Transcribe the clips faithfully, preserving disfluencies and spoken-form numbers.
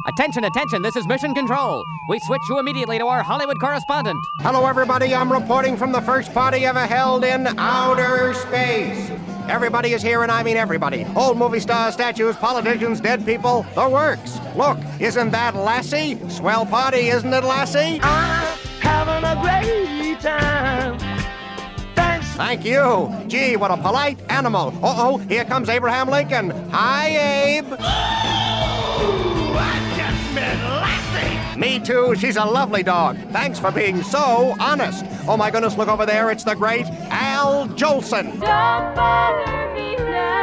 Attention, attention, this is Mission Control. We switch you immediately to our Hollywood correspondent. Hello, everybody. I'm reporting from the first party ever held in outer space. Everybody is here, and I mean everybody. Old movie stars, statues, politicians, dead people, the works. Look, isn't that Lassie? Swell party, isn't it, Lassie? I'm having a great time. Thanks. Thank you. Gee, what a polite animal. Uh-oh, here comes Abraham Lincoln. Hi, Abe. Ooh, I just met Lassie. Me too. She's a lovely dog. Thanks for being so honest. Oh, my goodness, look over there. It's the great Al Jolson. Don't bother me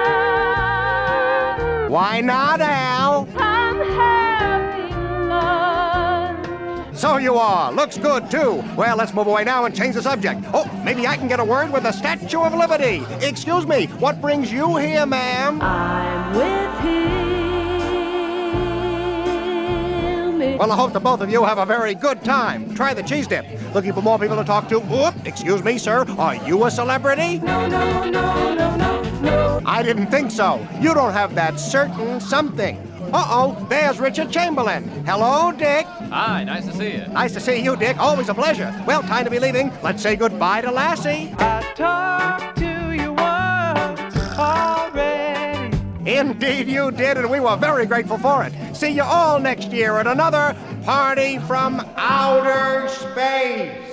now. Why not, Al? I'm having lunch. So you are. Looks good, too. Well, let's move away now and change the subject. Oh, maybe I can get a word with the Statue of Liberty. Excuse me, what brings you here, ma'am? I'm with him. Well, I hope that both of you have a very good time. Try the cheese dip. Looking for more people to talk to? Oop, excuse me, sir. Are you a celebrity? No, no, no, no, no, no. I didn't think so. You don't have that certain something. Uh-oh, there's Richard Chamberlain. Hello, Dick. Hi, nice to see you. Nice to see you, Dick. Always a pleasure. Well, time to be leaving. Let's say goodbye to Lassie. I talked to you once already. Indeed you did, and we were very grateful for it. See you all next year at another Party from Outer Space.